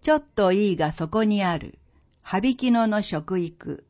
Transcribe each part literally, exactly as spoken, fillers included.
ちょっといいがそこにある。羽曳野の食育。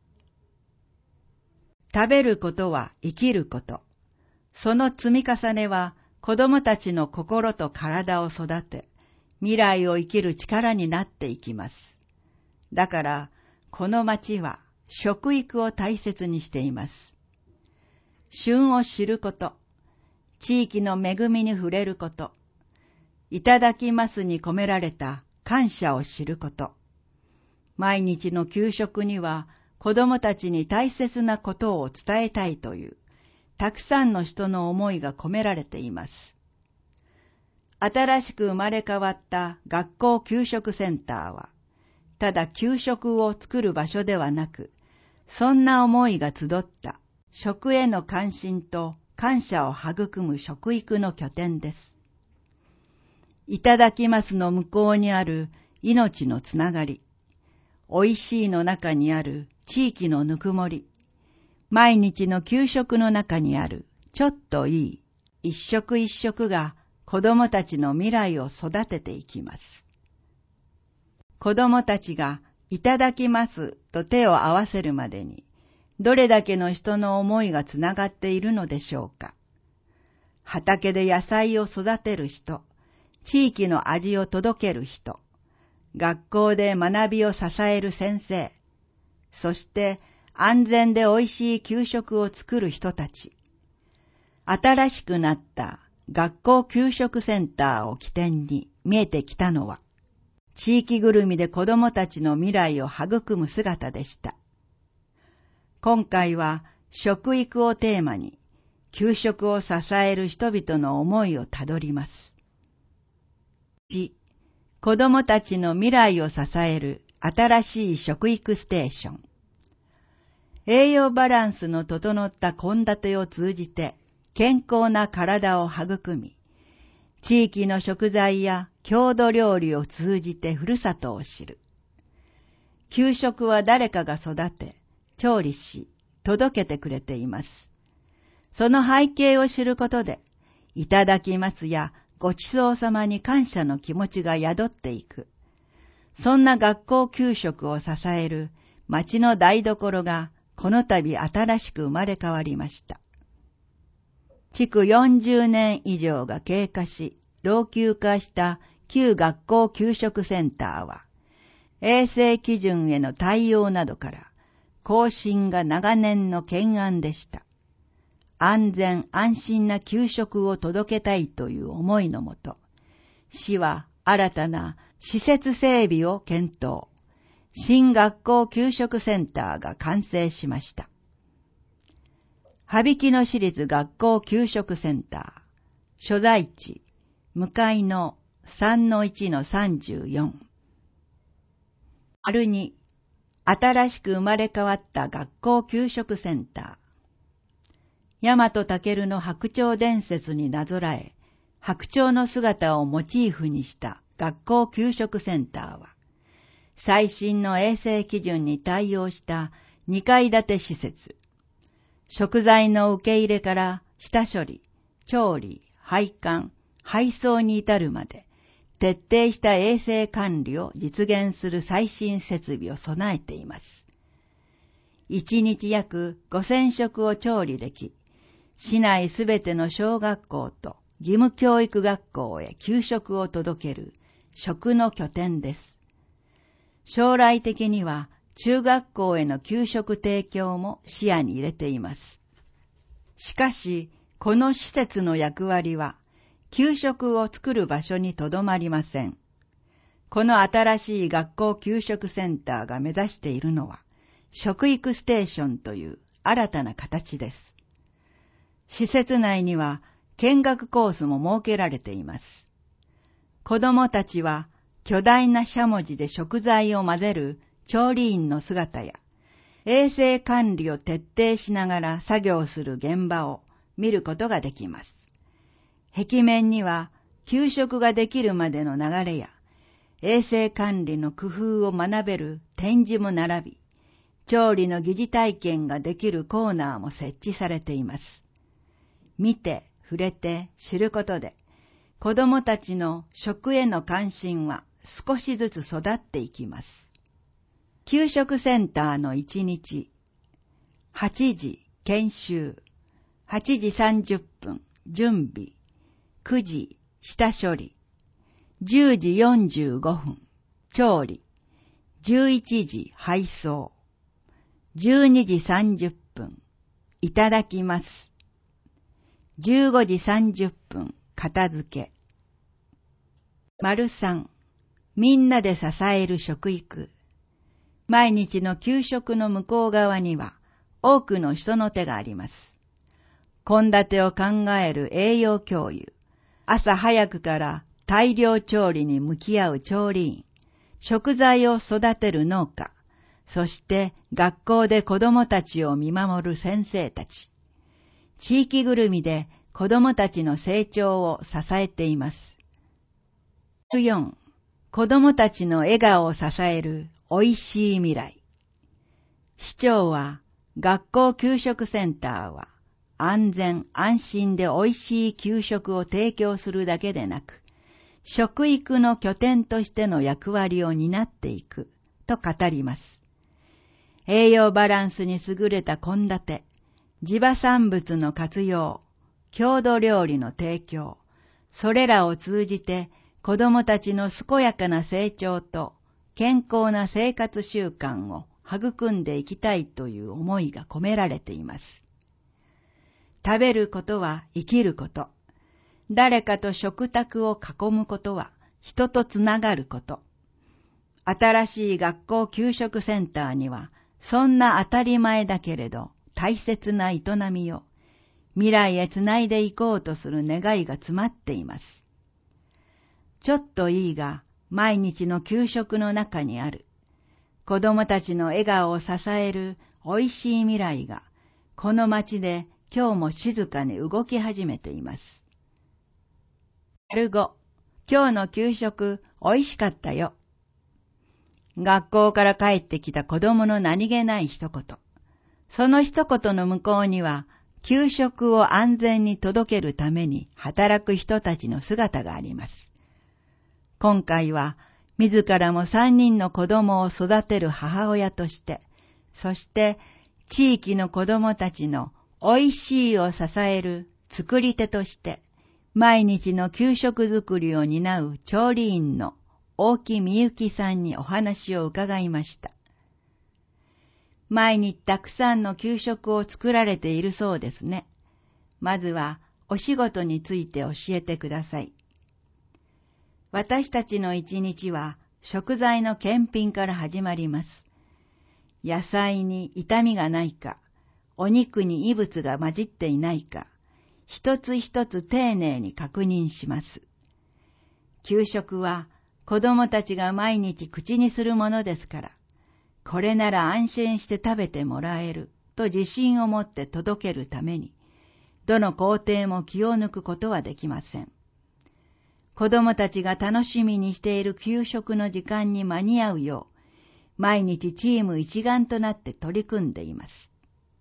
食べることは生きること。その積み重ねは子供たちの心と体を育て、未来を生きる力になっていきます。だから、この町は食育を大切にしています。旬を知ること、地域の恵みに触れること、いただきますに込められた感謝を知ること。毎日の給食には子供たちに大切なことを伝えたいという、たくさんの人の思いが込められています。新しく生まれ変わった学校給食センターは、ただ給食を作る場所ではなく、そんな思いが集った食への関心と感謝を育む食育の拠点です。いただきますの向こうにある命のつながり、おいしいの中にある地域のぬくもり、毎日の給食の中にあるちょっといい一食一食が子供たちの未来を育てていきます。子供たちがいただきますと手を合わせるまでに、どれだけの人の思いがつながっているのでしょうか。畑で野菜を育てる人、地域の味を届ける人、学校で学びを支える先生、そして安全でおいしい給食を作る人たち。新しくなった学校給食センターを起点に見えてきたのは、地域ぐるみで子どもたちの未来を育む姿でした。今回は食育をテーマに、給食を支える人々の思いをたどります。いち、子どもたちの未来を支える新しい食育ステーション。栄養バランスの整った献立を通じて健康な体を育み、地域の食材や郷土料理を通じてふるさとを知る。給食は誰かが育て、調理し、届けてくれています。その背景を知ることで、いただきますやごちそうさまに感謝の気持ちが宿っていく。そんな学校給食を支える町の台所がこの度新しく生まれ変わりました。築よんじゅうねん以上が経過し、老朽化した旧学校給食センターは、衛生基準への対応などから、更新が長年の懸案でした。安全安心な給食を届けたいという思いのもと、市は新たな施設整備を検討。新学校給食センターが完成しました。羽曳野市立学校給食センター、所在地、向かいの さんのいちのさんじゅうよん。丸に、新しく生まれ変わった学校給食センター。大和武の白鳥伝説になぞらえ、白鳥の姿をモチーフにした学校給食センターは、最新の衛生基準に対応したにかい建て施設。食材の受け入れから下処理、調理、配管、配送に至るまで、徹底した衛生管理を実現する最新設備を備えています。いちにち約ごせん食を調理でき、市内すべての小学校と義務教育学校へ給食を届ける食の拠点です。将来的には中学校への給食提供も視野に入れています。しかし、この施設の役割は、給食を作る場所にとどまりません。この新しい学校給食センターが目指しているのは、食育ステーションという新たな形です。施設内には見学コースも設けられています。子どもたちは巨大なしゃもじで食材を混ぜる調理員の姿や、衛生管理を徹底しながら作業する現場を見ることができます。壁面には給食ができるまでの流れや、衛生管理の工夫を学べる展示も並び、調理の疑似体験ができるコーナーも設置されています。見て、触れて、知ることで、子どもたちの食への関心は少しずつ育っていきます。給食センターのいちにち、はちじ研修、はちじさんじゅっぷん準備、くじ下処理、じゅうじよんじゅうごふん調理、じゅういちじ配送、じゅうにじさんじゅっぷんいただきます、じゅうごじさんじゅっぷん片付け。丸さん、みんなで支える食育。毎日の給食の向こう側には多くの人の手があります。献立を考える栄養教諭、朝早くから大量調理に向き合う調理員、食材を育てる農家、そして学校で子供たちを見守る先生たち。地域ぐるみで子供たちの成長を支えています。よん. 子供たちの笑顔を支えるおいしい未来。市長は、学校給食センターは安全安心でおいしい給食を提供するだけでなく、食育の拠点としての役割を担っていくと語ります。栄養バランスに優れた献立、地場産物の活用、郷土料理の提供、それらを通じて子どもたちの健やかな成長と健康な生活習慣を育んでいきたいという思いが込められています。食べることは生きること。誰かと食卓を囲むことは人とつながること。新しい学校給食センターにはそんな当たり前だけれど大切な営みを未来へつないでいこうとする願いが詰まっています。ちょっといいが毎日の給食の中にある子供たちの笑顔を支えるおいしい未来がこの街で今日も静かに動き始めています。ご. 今日の給食おいしかったよ。学校から帰ってきた子供の何気ない一言。その一言の向こうには給食を安全に届けるために働く人たちの姿があります。今回は自らも三人の子供を育てる母親として、そして地域の子供たちのおいしいを支える作り手として、毎日の給食作りを担う調理員の大木美幸さんにお話を伺いました。毎日たくさんの給食を作られているそうですね。まずはお仕事について教えてください。私たちの一日は食材の検品から始まります。野菜に傷みがないか、お肉に異物が混じっていないか、一つ一つ丁寧に確認します。給食は子供たちが毎日口にするものですから、これなら安心して食べてもらえると自信を持って届けるために、どの工程も気を抜くことはできません。子供たちが楽しみにしている給食の時間に間に合うよう、毎日チーム一丸となって取り組んでいます。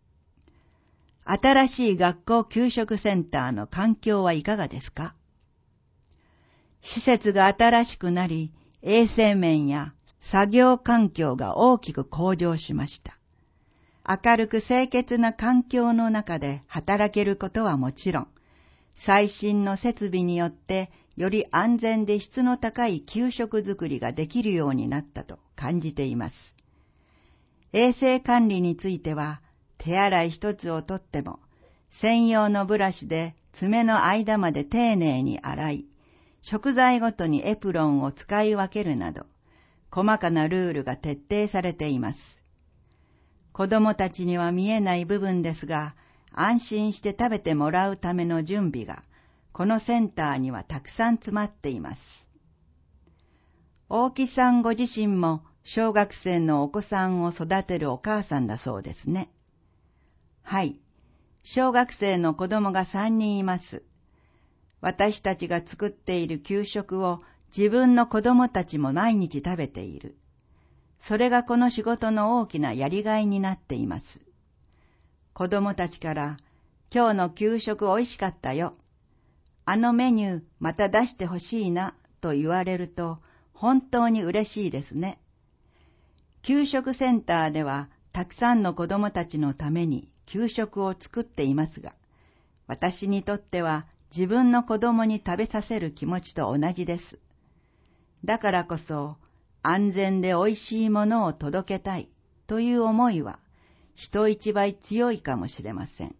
新しい学校給食センターの環境はいかがですか？施設が新しくなり、衛生面や作業環境が大きく向上しました。明るく清潔な環境の中で働けることはもちろん、最新の設備によってより安全で質の高い給食作りができるようになったと感じています。衛生管理については、手洗い一つをとっても、専用のブラシで爪の間まで丁寧に洗い、食材ごとにエプロンを使い分けるなど、細かなルールが徹底されています。子供たちには見えない部分ですが、安心して食べてもらうための準備が、このセンターにはたくさん詰まっています。大木さんご自身も小学生のお子さんを育てるお母さんだそうですね。はい。小学生の子供がさんにんいます。私たちが作っている給食を自分の子供たちも毎日食べている。それがこの仕事の大きなやりがいになっています。子供たちから、今日の給食おいしかったよ。あのメニューまた出してほしいなと言われると、 本当に嬉しいですね。給食センターではたくさんの子供たちのために給食を作っていますが、私にとっては自分の子供に食べさせる気持ちと同じです。だからこそ安全でおいしいものを届けたいという思いは人一倍強いかもしれません。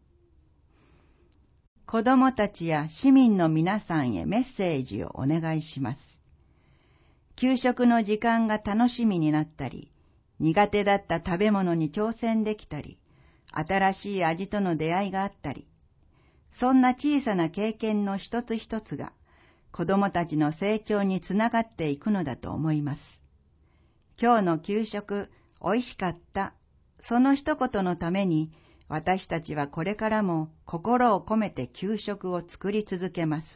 子供たちや市民の皆さんへメッセージをお願いします。給食の時間が楽しみになったり、苦手だった食べ物に挑戦できたり、新しい味との出会いがあったり、そんな小さな経験の一つ一つが子供たちの成長につながっていくのだと思います。今日の給食、おいしかった。その一言のために、私たちはこれからも心を込めて給食を作り続けます。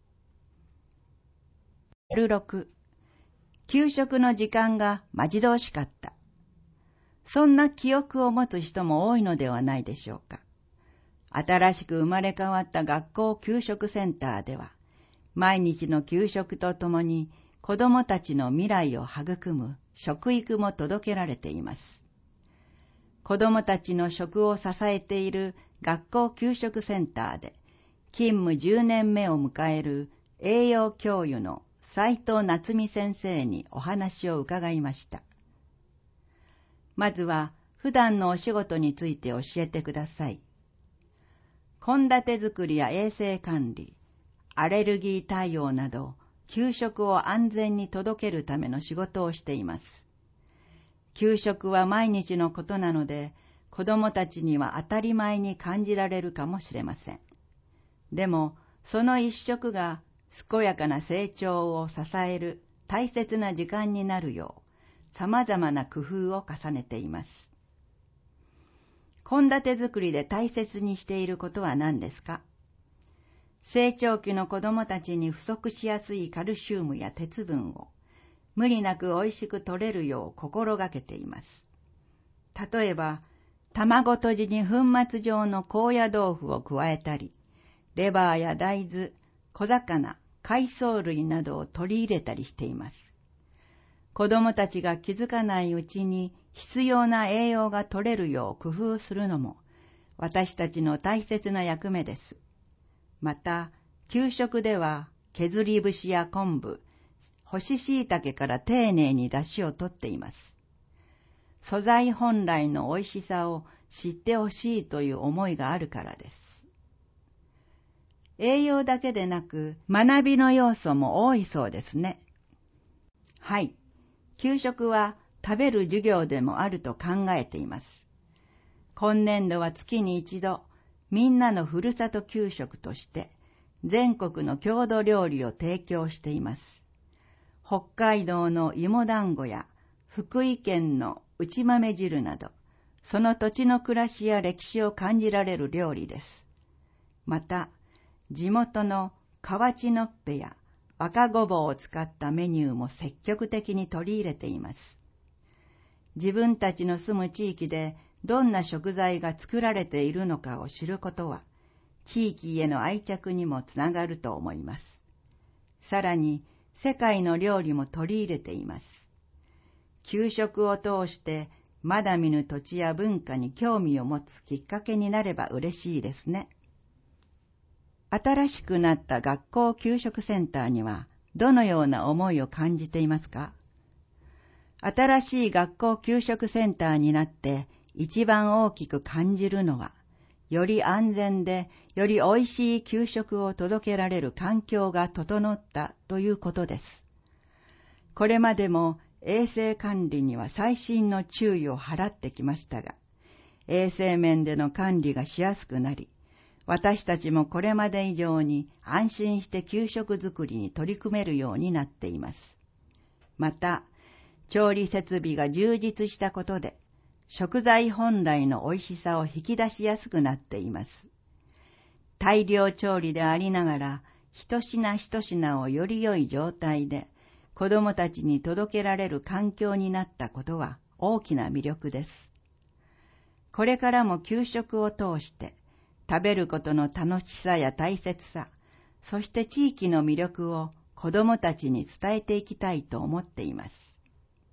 ろく、給食の時間が待ち遠しかった。そんな記憶を持つ人も多いのではないでしょうか。新しく生まれ変わった学校給食センターでは、毎日の給食とともに子どもたちの未来を育む食育も届けられています。子どもたちの食を支えている学校給食センターで勤務じゅうねんめを迎える栄養教諭の斉藤夏美先生にお話を伺いました。まずは普段のお仕事について教えてください。献立作りや衛生管理、アレルギー対応など、給食を安全に届けるための仕事をしています。給食は毎日のことなので、子どもたちには当たり前に感じられるかもしれません。でも、その一食が健やかな成長を支える大切な時間になるよう、様々な工夫を重ねています。献立作りで大切にしていることは何ですか？成長期の子どもたちに不足しやすいカルシウムや鉄分を無理なくおいしく摂れるよう心がけています。例えば、卵とじに粉末状の高野豆腐を加えたり、レバーや大豆、小魚、海藻類などを取り入れたりしています。子どもたちが気づかないうちに必要な栄養が取れるよう工夫するのも私たちの大切な役目です。また、給食では削り節や昆布、干し椎茸から丁寧に出汁を取っています。素材本来の美味しさを知ってほしいという思いがあるからです。栄養だけでなく学びの要素も多いそうですね。はい。給食は食べる授業でもあると考えています。今年度は月に一度、みんなのふるさと給食として全国の郷土料理を提供しています。北海道の芋団子や福井県の内豆汁など、その土地の暮らしや歴史を感じられる料理です。また、地元の河内のっぺや赤ごぼうを使ったメニューも積極的に取り入れています。自分たちの住む地域でどんな食材が作られているのかを知ることは、地域への愛着にもつながると思います。さらに、世界の料理も取り入れています。給食を通して、まだ見ぬ土地や文化に興味を持つきっかけになれば嬉しいですね。新しくなった学校給食センターにはどのような思いを感じていますか？新しい学校給食センターになって一番大きく感じるのは、より安全でよりおいしい給食を届けられる環境が整ったということです。これまでも衛生管理には細心の注意を払ってきましたが、衛生面での管理がしやすくなり、私たちもこれまで以上に安心して給食作りに取り組めるようになっています。また、調理設備が充実したことで、食材本来の美味しさを引き出しやすくなっています。大量調理でありながら、一品一品をより良い状態で、子どもたちに届けられる環境になったことは大きな魅力です。これからも給食を通して、食べることの楽しさや大切さ、そして地域の魅力を子どもたちに伝えていきたいと思っています。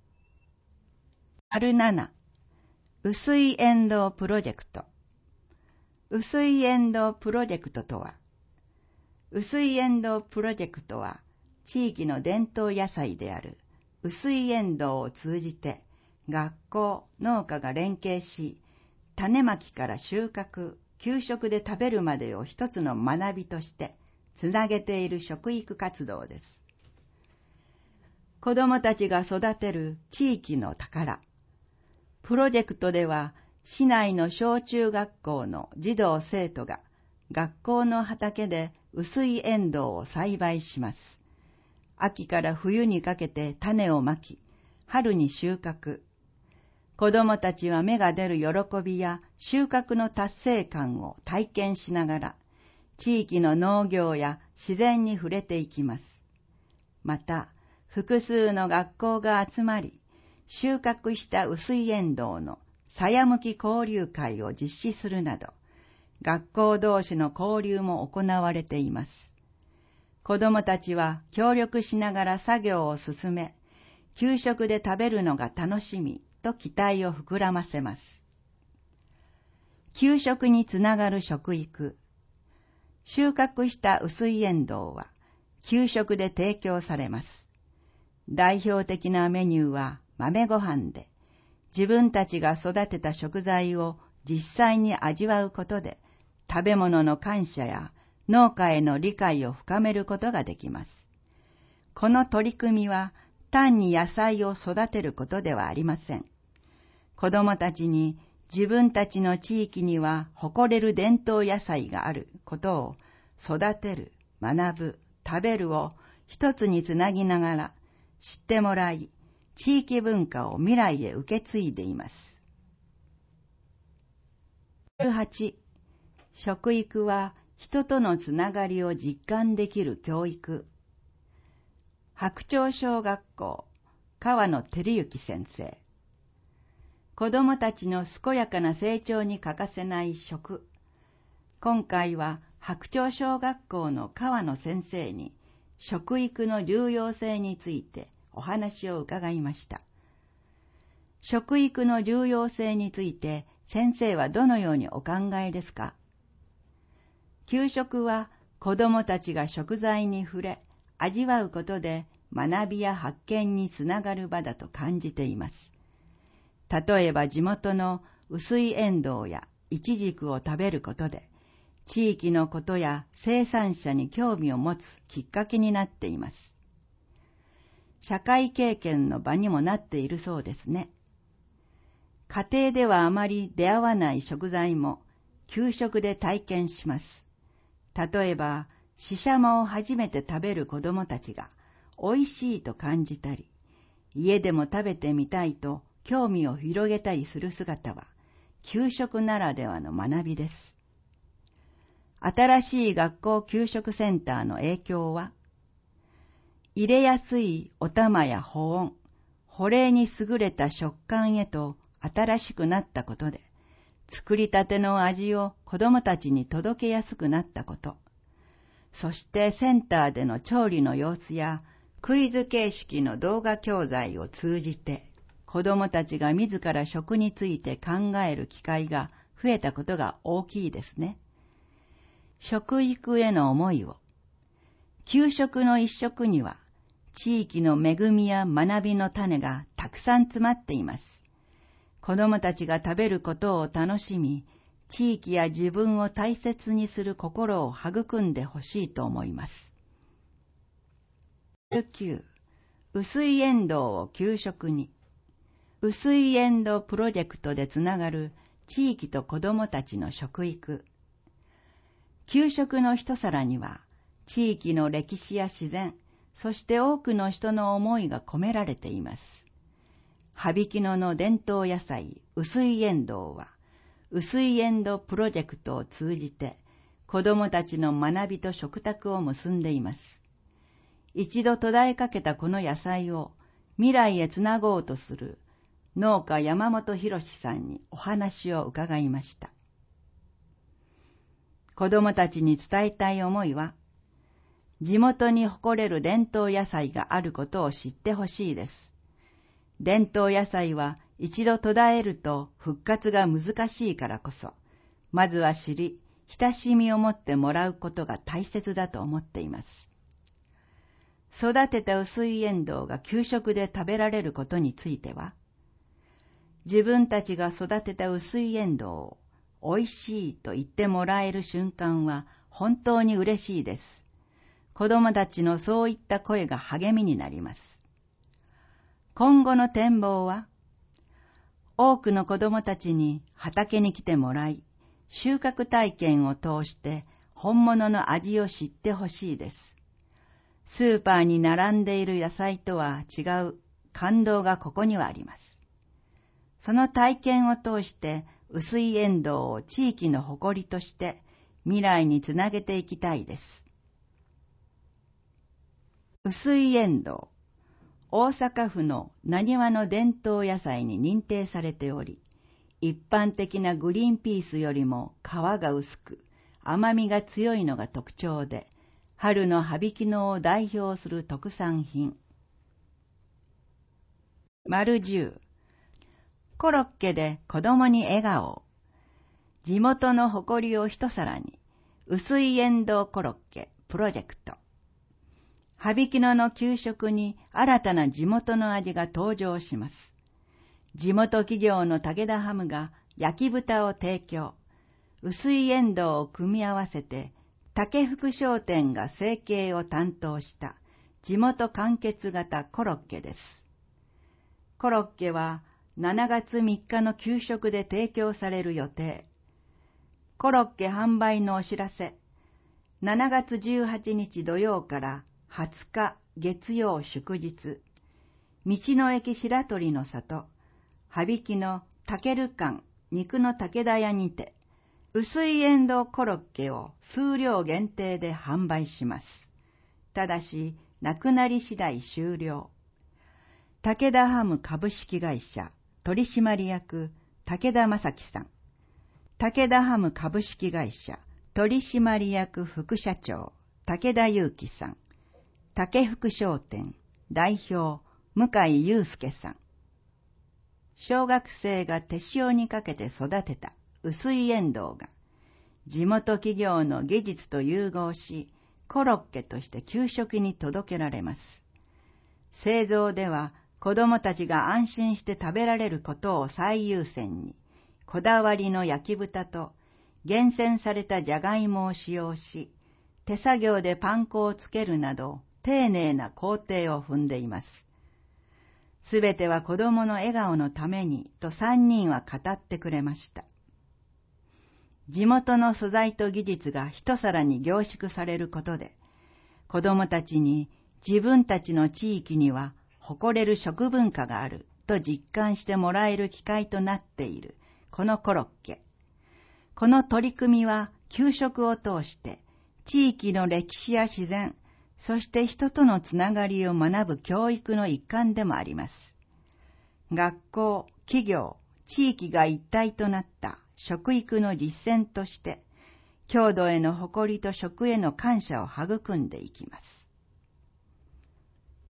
丸なな、薄い縁道プロジェクト。薄い縁道プロジェクトとは、薄い縁道プロジェクトは、地域の伝統野菜である薄い縁道を通じて、学校、農家が連携し、種まきから収穫、給食で食べるまでを一つの学びとしてつなげている食育活動です。子どもたちが育てる地域の宝。プロジェクトでは市内の小中学校の児童生徒が学校の畑で薄い縁道を栽培します。秋から冬にかけて種をまき、春に収穫。子どもたちは芽が出る喜びや収穫の達成感を体験しながら、地域の農業や自然に触れていきます。また、複数の学校が集まり、収穫した薄い縁道のさやむき交流会を実施するなど、学校同士の交流も行われています。子どもたちは協力しながら作業を進め、給食で食べるのが楽しみと期待を膨らませます。給食につながる食育。収穫した薄い縁道は給食で提供されます。代表的なメニューは豆ご飯で、自分たちが育てた食材を実際に味わうことで、食べ物の感謝や農家への理解を深めることができます。この取り組みは単に野菜を育てることではありません。子どもたちに自分たちの地域には誇れる伝統野菜があることを育てる、学ぶ、食べるを一つにつなぎながら知ってもらい、地域文化を未来へ受け継いでいます。じゅうはち、食育は人とのつながりを実感できる教育。白鳥小学校、川野照之先生。子どもたちの健やかな成長に欠かせない食。今回は白鳥小学校の川野先生に食育の重要性についてお話を伺いました。食育の重要性について先生はどのようにお考えですか？給食は子どもたちが食材に触れ、味わうことで学びや発見につながる場だと感じています。例えば地元の薄い縁道やイチジクを食べることで、地域のことや生産者に興味を持つきっかけになっています。社会経験の場にもなっているそうですね。家庭ではあまり出会わない食材も給食で体験します。例えば、ししゃもを初めて食べる子どもたちが美味しいと感じたり、家でも食べてみたいと興味を広げたりする姿は、給食ならではの学びです。新しい学校給食センターの影響は、入れやすいお玉や保温、保冷に優れた食感へと新しくなったことで、作りたての味を子どもたちに届けやすくなったこと、そしてセンターでの調理の様子やクイズ形式の動画教材を通じて、子どもたちが自ら食について考える機会が増えたことが大きいですね。食育への思いを。給食の一食には、地域の恵みや学びの種がたくさん詰まっています。子どもたちが食べることを楽しみ、地域や自分を大切にする心を育んでほしいと思います。じゅうきゅう、薄い縁道を給食に。薄い縁道プロジェクトでつながる地域と子どもたちの食育。給食の一皿には、地域の歴史や自然、そして多くの人の思いが込められています。羽曳野の伝統野菜、薄い縁道は、薄い縁道プロジェクトを通じて、子どもたちの学びと食卓を結んでいます。一度途絶えかけたこの野菜を未来へつなごうとする農家山本博さんにお話を伺いました。子どもたちに伝えたい思いは、 地元に誇れる伝統野菜があることを知ってほしいです。伝統野菜は一度途絶えると復活が難しいからこそ、まずは知り、親しみを持ってもらうことが大切だと思っています。育てた薄いエンドウが給食で食べられることについては、自分たちが育てた薄いエンドウをおいしいと言ってもらえる瞬間は本当に嬉しいです。子供たちのそういった声が励みになります。今後の展望は、多くの子供たちに畑に来てもらい、収穫体験を通して本物の味を知ってほしいです。スーパーに並んでいる野菜とは違う感動がここにはあります。その体験を通して薄いエンドウを地域の誇りとして未来につなげていきたいです。薄いエンドウ、大阪府の浪速の伝統野菜に認定されており、一般的なグリーンピースよりも皮が薄く甘みが強いのが特徴で、春の羽曳野を代表する特産品。丸じゅう、コロッケで子供に笑顔を。地元の誇りを一皿に、薄いエンドウコロッケプロジェクト。羽曳野の給食に新たな地元の味が登場します。地元企業の武田ハムが焼き豚を提供。薄いエンドウを組み合わせて、竹福商店が成形を担当した地元完結型コロッケです。コロッケはしちがつみっかの給食で提供される予定。コロッケ販売のお知らせ。しちがつじゅうはちにち土曜からはつか月曜祝日。道の駅白鳥の里、羽曳野たける館肉の武田屋にて、薄いエンドウコロッケを数量限定で販売します。ただし、なくなり次第終了。武田ハム株式会社取締役武田正樹さん。武田ハム株式会社取締役副社長武田祐樹さん。竹福商店代表向井祐介さん。小学生が手塩にかけて育てた薄いエンドウが地元企業の技術と融合し、コロッケとして給食に届けられます。製造では子どもたちが安心して食べられることを最優先に、こだわりの焼き豚と厳選されたじゃがいもを使用し、手作業でパン粉をつけるなど丁寧な工程を踏んでいます。すべては子供の笑顔のためにと三人は語ってくれました。地元の素材と技術が一皿に凝縮されることで、子供たちに自分たちの地域には誇れる食文化があると実感してもらえる機会となっているこのコロッケ。この取り組みは給食を通して地域の歴史や自然、そして人とのつながりを学ぶ教育の一環でもあります。学校、企業、地域が一体となった食育の実践として、郷土への誇りと食への感謝を育んでいきます。